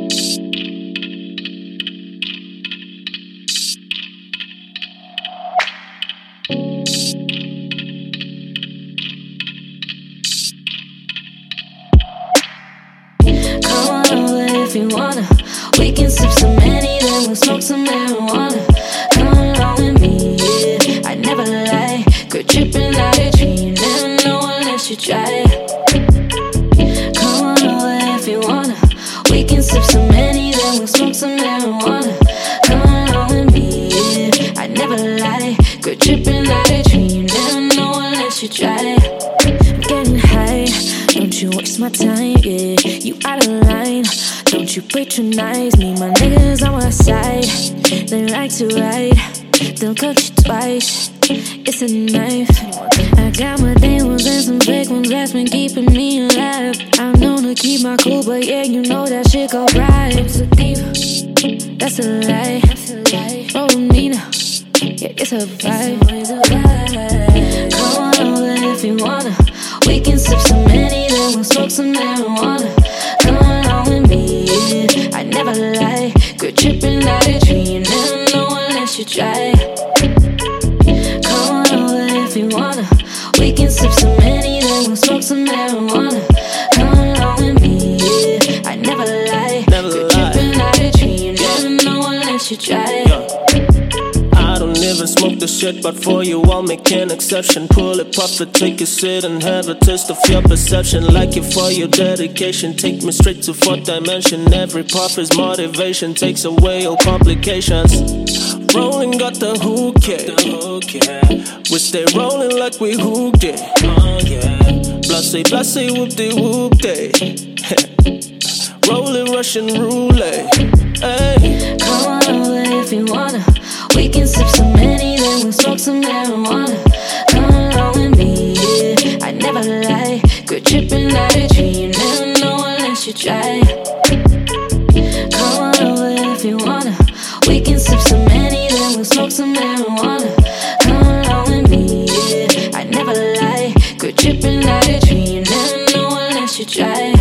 If you wanna, we can sip some Henny, then we'll smoke some marijuana. Come along with me, yeah, I never lie. Girl, tripping out a dream, never know unless you try. Come on, if you wanna, we can sip some Henny, then we'll smoke some marijuana. Come along with me, yeah, I never lie. Girl, tripping out a dream, never know unless you try. I'm getting high, don't you waste my time, yeah, you out of line. Don't you patronize me, my niggas on my side. They like to ride, they'll cut you twice. It's a knife. I got my day ones and some fake ones that's been keeping me alive. I'm known to keep my cool, but yeah, you know that shit go right. I'm so deep, that's a lie. Roll with me now, yeah, it's a vibe. Come on over if you wanna, we can sip some Henny, then we'll smoke some marijuana. Come along with me, yeah, I never lie. Girl, tripping out a dream, never know unless you try. Come on over if you wanna, we can sip some Henny, then we'll smoke some marijuana. Come along with me, yeah, I never lie. Girl, tripping out a dream, never know unless you try. I don't even smoke the shit, but for you I'll make an exception. Pull it, puff it, take a sit and have a taste of your perception. Like it for your dedication, take me straight to fourth dimension. Every puff is motivation, takes away all complications. Rolling got the hook, yeah. We stay rolling like we hooked, yeah. Blase, blase, whoop de whoop day. Rolling Russian roulette, hey. Come on over if you wanna, we can sip some Henny, then we'll smoke some marijuana. Come along with me, yeah, I never lie. Girl, tripping out a dream, never know unless you try. Come on over if you wanna, we can sip some Henny, then we'll smoke some marijuana. Come along with me, yeah, I never lie. Girl, tripping out a dream, never know unless you try.